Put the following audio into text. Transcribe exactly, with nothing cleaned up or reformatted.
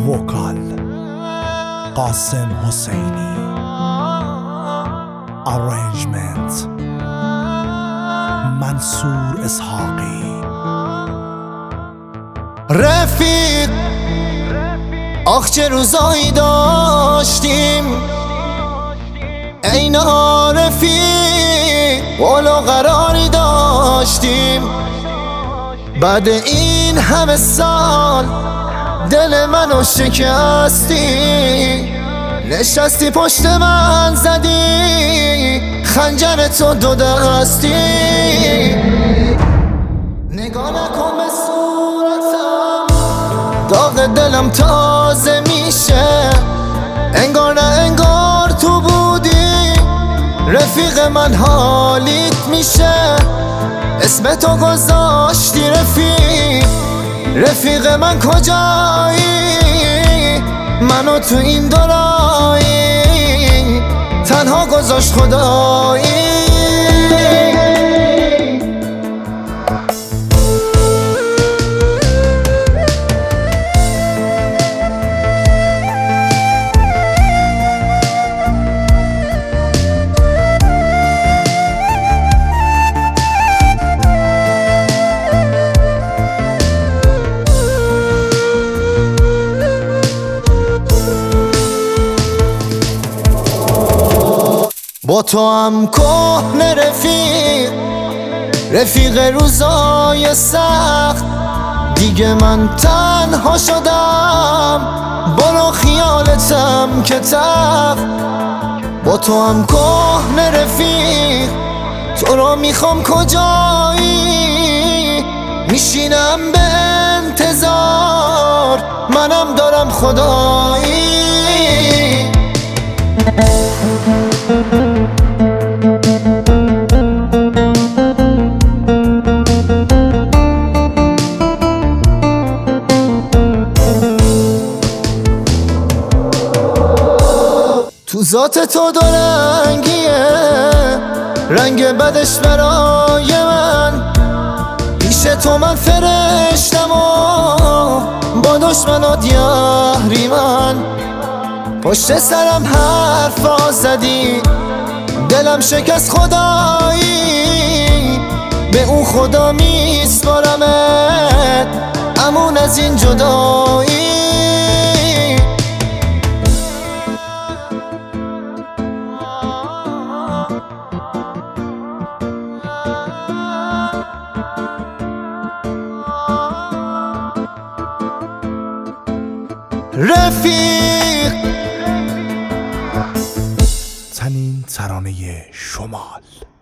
وکال قاسم حسینی، ارنجمنت منصور اسحاقی. رفیق آخ چه روزایی داشتیم، اینا رفیق قول و قراری داشتیم. بعد این همه سال دل منو شکستی، نشستی پشت من زدی خنجر تو دو دستی. نگاه نکن به صورتم، داغ دلم تازه میشه، انگار نه انگار تو بودی رفیق من، حالیت میشه. اسم تو گذاشتی رفیق، رفیق من کجایی؟ منو تو این دورایی تنها گذاشت خدایی. با تو هم کهنه رفیق، رفیق روزای سخت، دیگه من تنها شدم، برو خیالتم که تخت. با تو هم کهنه رفیق، تو رو میخوام کجایی؟ میشینم به انتظار، منم دارم خدایی. تو ذات تو دو رنگیه، رنگ بدش برای من، پیش تو من فرشتم و با دشمنات یهری من. پشت سرم حرفا زدی، دلم شکست خدایی، به اون خدا میسپارمت، امون از این جدایی. رفیق تنین ترانه شمال.